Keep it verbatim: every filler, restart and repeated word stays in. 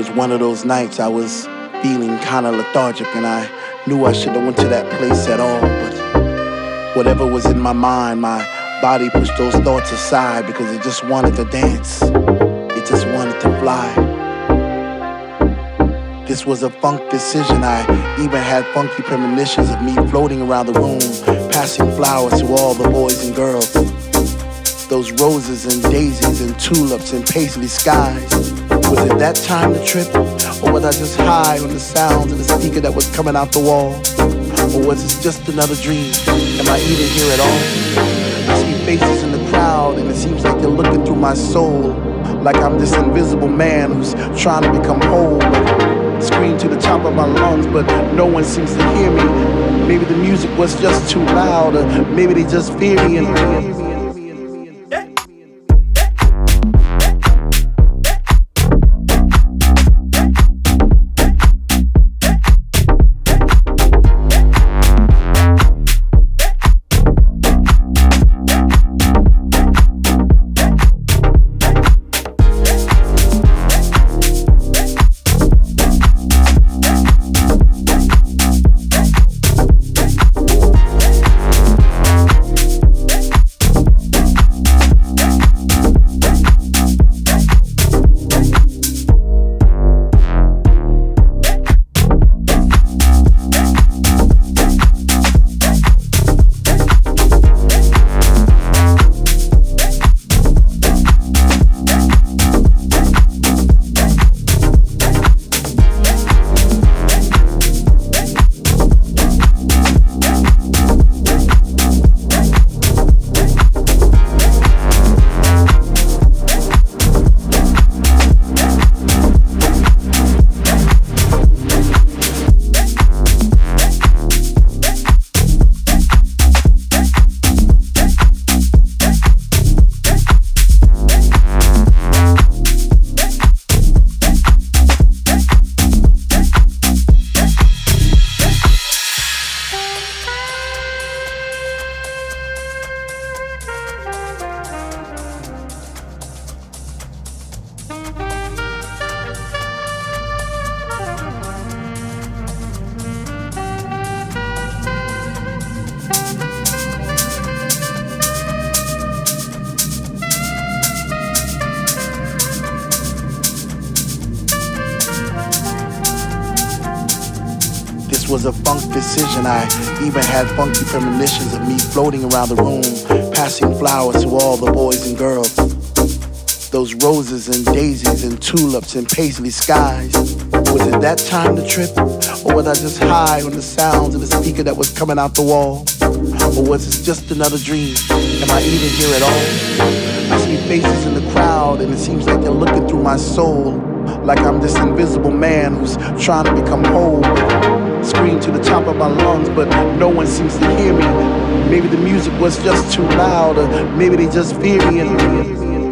was one of those nights I was feeling kinda lethargic, and I knew I shouldn't have went to that place at all. But whatever was in my mind, my body pushed those thoughts aside because it just wanted to dance. It just wanted to fly. This was a funk decision. I even had funky premonitions of me floating around the room, passing flowers to all the boys and girls. Those roses and daisies and tulips and paisley skies. Was it that time to trip? Or was I just high on the sounds of the speaker that was coming out the wall? Or was it just another dream? Am I even here at all? I see faces in the crowd and it seems like they're looking through my soul, like I'm this invisible man who's trying to become whole. Scream to the top of my lungs, but no one seems to hear me. Maybe the music was just too loud, or maybe they just fear me and was a funk decision. I even had funky premonitions of me floating around the room, passing flowers to all the boys and girls. Those roses and daisies and tulips and paisley skies. Was it that time to trip? Or was I just high on the sounds of the speaker that was coming out the wall? Or was it just another dream? Am I even here at all? I see faces in the crowd and it seems like they're looking through my soul, like I'm this invisible man who's trying to become whole. Scream to the top of my lungs, but no one seems to hear me. Maybe the music was just too loud, or maybe they just fear me and